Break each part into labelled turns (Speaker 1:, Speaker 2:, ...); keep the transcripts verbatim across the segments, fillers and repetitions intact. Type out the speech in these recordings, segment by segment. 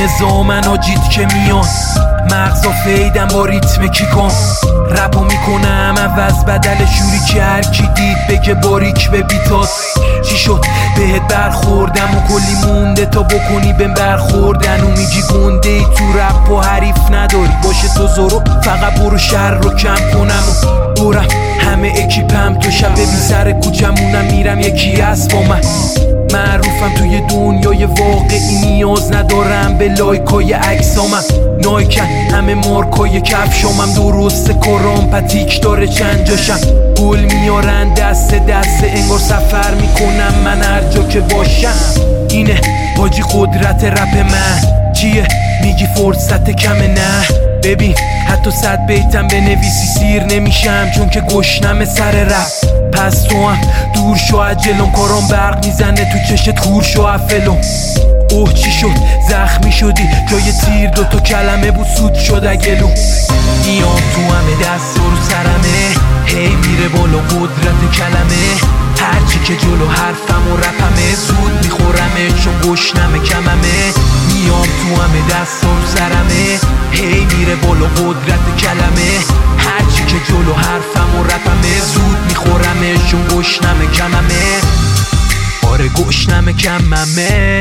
Speaker 1: نظامن آجید که میان مغزا فیدم با ریتم کیکان رپو میکنم عوض بدل شوری که هر کی دید بگه باریک به بیتات چی شد بهت برخوردم و کلی مونده تا بکنی بهم برخوردن و میگی گنده ای تو رپ و حریف نداری باشه تو زورو فقط برو شهر رو کم کنم و دورم همه اکیپم تو شب بی سر کوچمونم میرم یکی هست با من معروفم توی دنیای واقعی نیاز ندارم به لایکای عکسامم نایکن همه مارکای کفشامم درسته کارام پتیک داره چند جاشم گل میارن دست دست انگار سفر میکنم من هر جا که باشم اینه حاجی قدرت رپ من چیه میگی فرصت کمه نه ببین حتی صد بیتم بنویسی سیر نمیشم چون که گشنم سر رپ پس تو هم دور شو عجلم کارام برق میزنه تو چشت خور شو افلم اوه چی شد زخمی شدی جای تیر دوتا کلمه بود سود شد اگلو میام تو همه دست رو سرمه هی میره بالا قدرت کلمه هرچی که جلو حرفم و رپمه زود میخورمه چون گشنم کممه میام تو همه دست رو سرمه هی میره بالا قدرت کلمه هرچی که جلو حرفم و رپمه زود میخورمه چون گشنم کممه آره گشنم کممه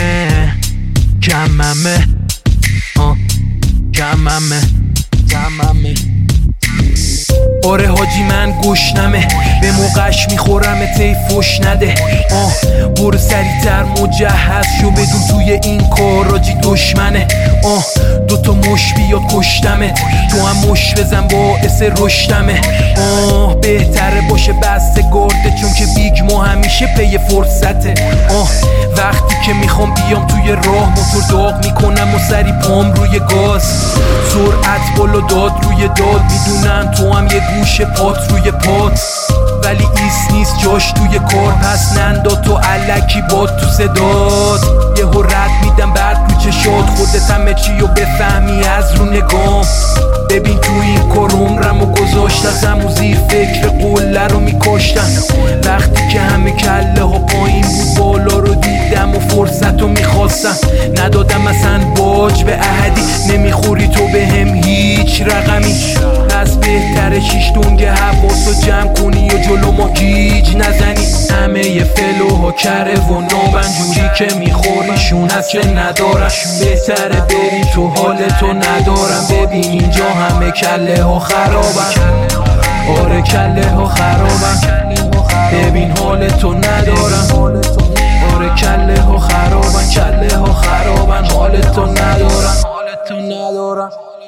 Speaker 1: کممه آه کممه کممه آره حاجی من گشنمه به موقعش میخورم تی فش نده آه برو سریعتر مجهز شو بدون توی این کار راجی دشمنه آه دوتا مش بیاد کشتمه تو هم مش بزن باعث رشدمه آه بهتره باشه بسته گرده چون که بیگ ما همیشه پی فرصته آه وقتی که میخوام بیام توی راه موتور داغ میکنم و سری پام روی گاز سرعت بالا داد روی داد میدونم تو هم یه گوش پات روی پات ولی ایست نیست جاش توی کار پس نندا تو علکی باد تو صداد یه رد میدم بعد رو چشات خودت همه چی و بفهمی از رو نگام ببین تو این کار عمرم و گذاشتم و زیر فکر قله رو میکشتم وقتی که همه کله ها پایین بود بالا رو دیدم و فرصت رو میخواستم ندادم اصلا باج به احدی نمیخوری تو به هم هیچ رقمی پس بهتره شیش دنگ حواسو جمع کنی و جلو ما گیج نزنی همه یه فلوها کره و نابن جوری که میخوریشون هست که ندارم بهتره بری تو حالتو ندارم ببین اینجا همه کله ها خرابن آره کله ها خرابن ببین حالتو ندارم آره کله ها خرابن کله ها خرابن حالتو ندارم حالتو ندارم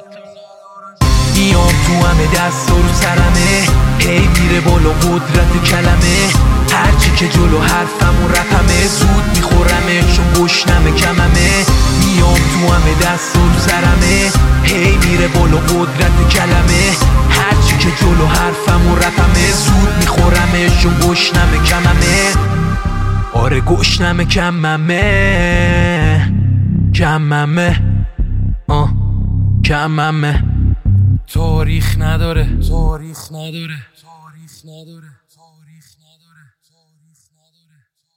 Speaker 1: میام تو همه دست رو سرمه هی میره بالا قدرت کلمه هرچی که جلو حرفم و رپمه زود میخورمه چون گشنم کممه میام تو همه دست رو سرمه هی میره بالا قدرت کلمه هرچی که جلو حرفم و رپمه زود میخورمه چون گشنم کممه آره گشنم کممه کممه آه کممه تاریخ نداره تاریخ نداره تاریخ نداره تاریخ نداره تاریخ نداره